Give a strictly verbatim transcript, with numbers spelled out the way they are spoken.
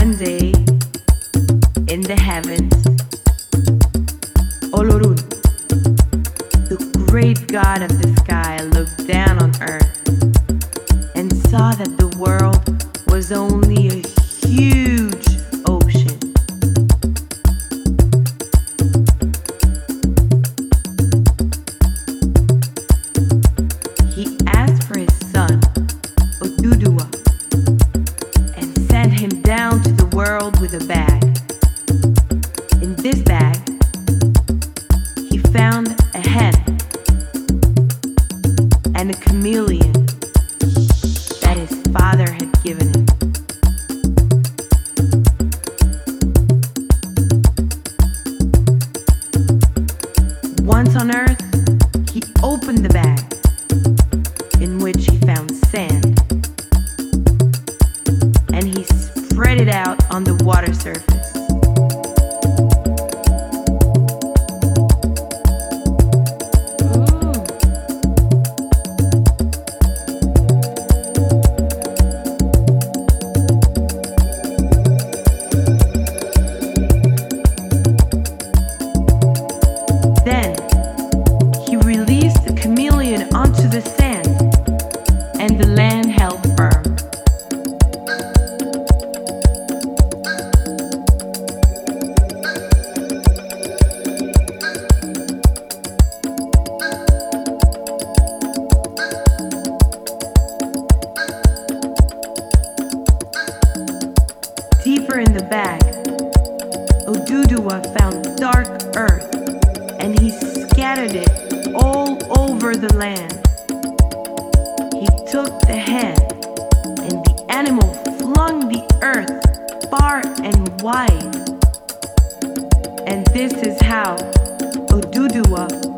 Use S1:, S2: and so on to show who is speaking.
S1: One day, in the heavens, Olorun, the great god of the sky, looked down on earth and saw that the world was only a huge ocean. He asked for his son, Oduduwa, and sent him down to the world with a bag. In this bag, he found a hen and a chameleon that his father had given him. Once on earth, he opened the bag, in which he found sand, and he spread it out on the water surface. Then he released the chameleon onto the sand, and the land held firm. Deeper in the bag, Oduduwa found dark earth, and he scattered it all over the land. He took the hen, and the animal flung the earth far and wide. And this is how Oduduwa